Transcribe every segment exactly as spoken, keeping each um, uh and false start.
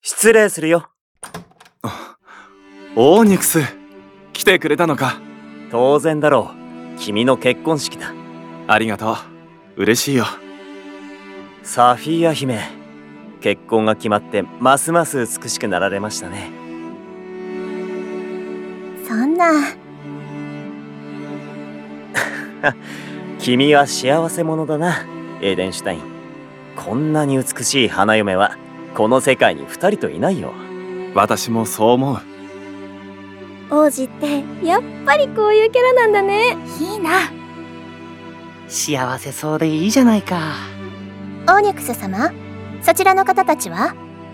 失礼するよ。 オーニクス、来てくれたのか。 当然だろう。君の結婚式だ。 ありがとう。嬉しいよ。 サフィーア姫、結婚が決まってますます美しくなられましたね。 そんな。 君は幸せ者だな、エーデンシュタイン。こんなに美しい花嫁はこの世界に二人といないよ。 私もそう思う。 王子ってやっぱりこういうキャラなんだね。いいな。 幸せそうでいいじゃないか。 オーニクス様、そちらの方たちは？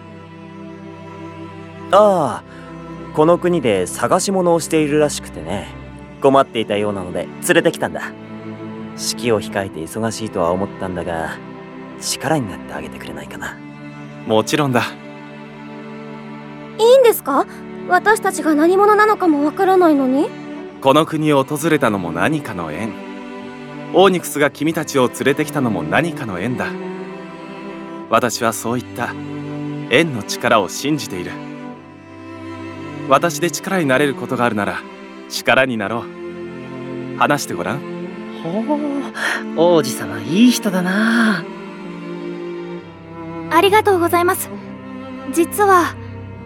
ああ、この国で探し物をしているらしくてね。困っていたようなので連れてきたんだ。式を控えて忙しいとは思ったんだが、力になってあげてくれないかな。 もちろんだ。 いいんですか？私たちが何者なのかもわからないのに。 この国を訪れたのも何かの縁。オーニクスが君たちを連れてきたのも何かの縁だ。私はそういった縁の力を信じている。私で力になれることがあるなら力になろう。話してごらん。 ほう、王子様いい人だな。 ありがとうございます。実は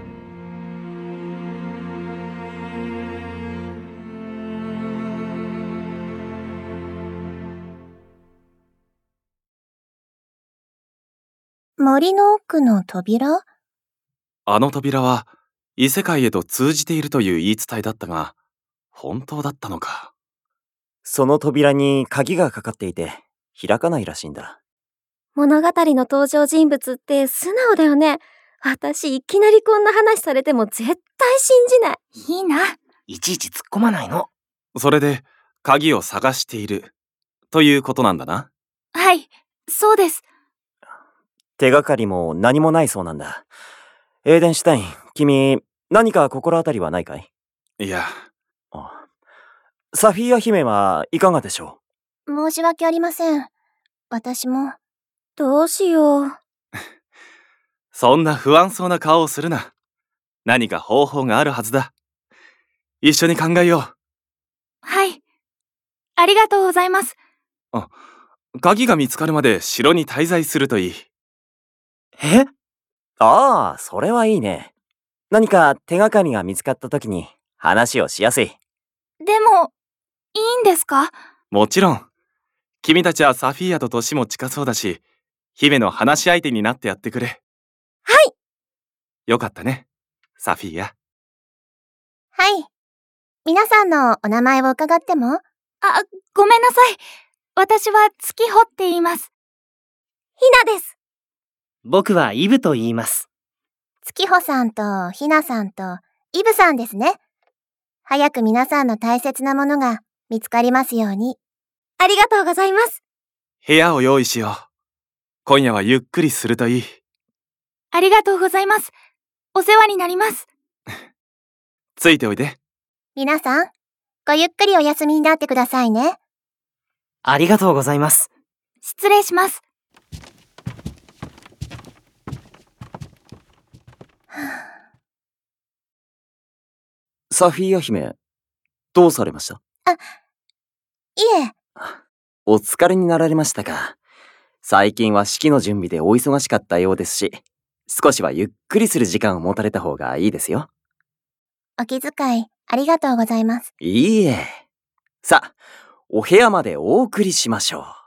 森の奥の扉？ あの扉は異世界へと通じているという言い伝えだったが、本当だったのか。 その扉に鍵がかかっていて開かないらしいんだ。 物語の登場人物って素直だよね。私いきなりこんな話されても絶対信じない。いいな。 いちいち突っ込まないの。 それで鍵を探しているということなんだな。 はい、そうです。 手がかりも何もないそうなんだ。エーデンシュタイン、君何か心当たりはないかい？ いや。 あ、サフィーア姫はいかがでしょう？申し訳ありません。私も。どうしよう。 そんな不安そうな顔をするな。何か方法があるはずだ。一緒に考えよう。 はい。ありがとうございます。 あ、鍵が見つかるまで城に滞在するといい。 え？ ああ、それはいいね。何か手がかりが見つかった時に話をしやすい。 でも、いいんですか？ もちろん。君たちはサフィーアと年も近そうだし、姫の話し相手になってやってくれ。 はい。 よかったね、サフィーア。 はい。皆さんのお名前を伺っても？あ、ごめんなさい。私は月穂って言います。ひなです。 僕はイブと言います。 月穂さんとひなさんとイブさんですね。早く皆さんの大切なものが見つかりますように。ありがとうございます。 部屋を用意しよう。今夜はゆっくりするといい。 ありがとうございます。お世話になります。 ついておいで。 皆さん、ごゆっくりお休みになってくださいね。 ありがとうございます。 失礼します。 サフィーア姫、どうされました？ あ、いえ。 お疲れになられましたか。最近は式の準備でお忙しかったようですし、少しはゆっくりする時間を持たれた方がいいですよ。 お気遣いありがとうございます。 いいえ。さあ、お部屋までお送りしましょう。